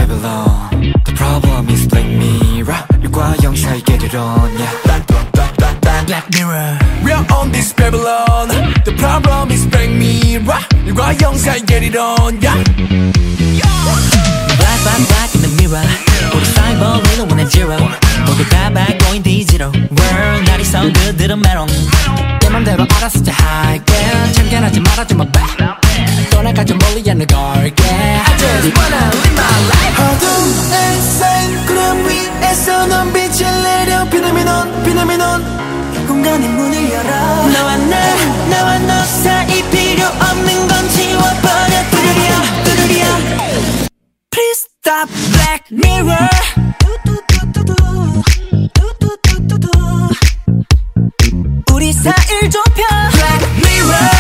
Babylon. The problem is Black Mirror. 일과 영 사이 get it on, yeah. Black Mirror. We're on this Babylon. The problem is Black Mirror. 일과 영 사이 get it on, yeah. Black in the mirror. 우리 cyber little one and zero. 모두 다 bad going digital. World 날이 so good 들은 메롱. 내 맘대로 알아서 잘 할게. 참견하지 말아줘 my back. 떠나가 좀 멀리 안 나갈게. I just wanna live my life. 어둠의 쌓인 구름 위에서 넌 빛을 내려 피노미논 공간의 문을 열어. 나와 너 사이 필요 없는 건 지워버려. 뚜루리야 Please stop Black Mirror. 우리 사이를 좁혀 Black Mirror.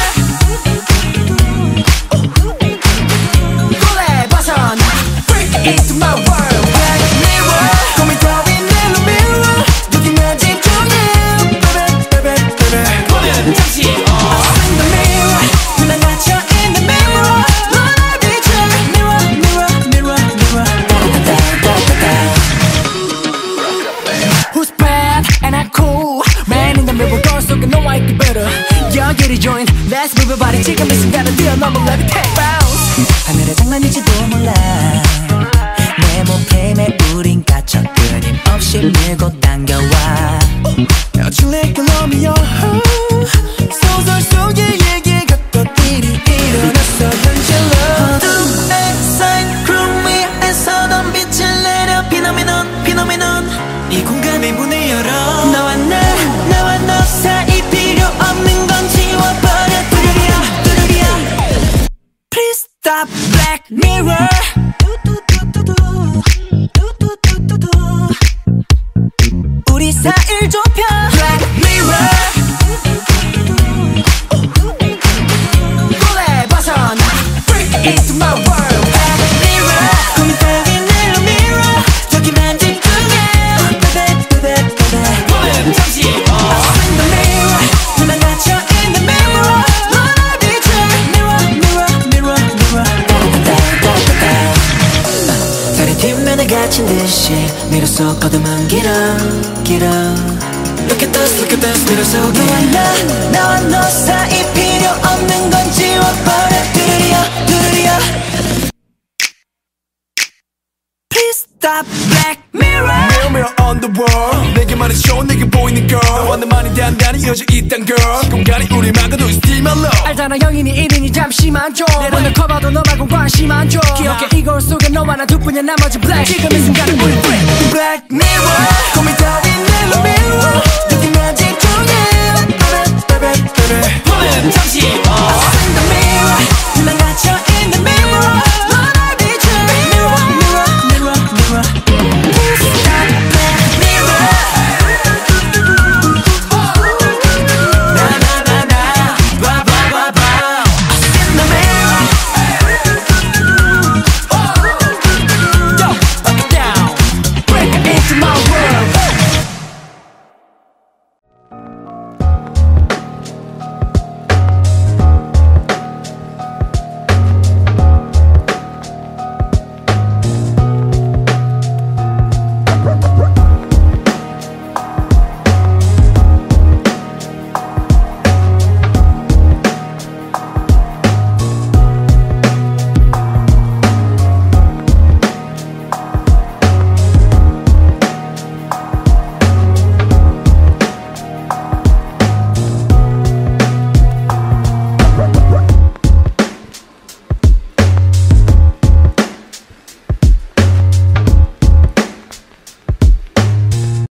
꿀에 벗어나 Freak into my world. Black Mirror. 고민 따윈 내 mirror. 여기만 집중해. Baby 보면 잠시 In the mirror. 눈에 맞춰 in the mirror. 너를 비춰 Mirror. Who's bad and I'm cool. Man in the mirror 거울 속에 너와 있기 better. 여기를 join. Let's move your body. 지금 이 순간을 뛰어넘어 levitate bounce. 하늘의 장난일지도 몰라. 내 몸프레임에 우린 갇혀 끊임없이 밀고 당겨와. 여칠레가 놈이여. 소설 속의 얘기 같던 일이 일어났어 현실로. 어둠에 쌓인 구름 위에서 넌 빛을 내려 피노미논 이 공간의 문을 열어. 나와 너 사이 필요 없는 건 지워버려. 뚜루리야 Please stop Black Mirror. 우리 사이를 좁혀 Black Mirror. 꿀에 벗어나 Freak into my world. Black Mirror. 고민 따윈 내 mirror. 저기만 집중해. Baby 보면 잠시 In the mirror. 눈에 맞춰 in the mirror. 너를 비춰 Mirror. 다리 뒷면에 갇힌 듯이 미로 속 어둠은 길어. Look at this 미러 속에. 나와 너 사이 필요 없는 건 지워버려. 뚜루리야 Please stop Black Mirror. Mirror on the wall. 내게만 show 내게 보이는 girl. 너와 나만이 단단히 이어져 있단 girl. 공간이 우리 막아도 it's still my love. 알잖아 영인이 1인이 잠시만 줘. 오늘 커봐도 너 말고 관심 안 줘. 기억해 이걸 속에 너와 나 둘뿐이야 나머지 black. 지금 이 순간은 우리 free. Black Mirror.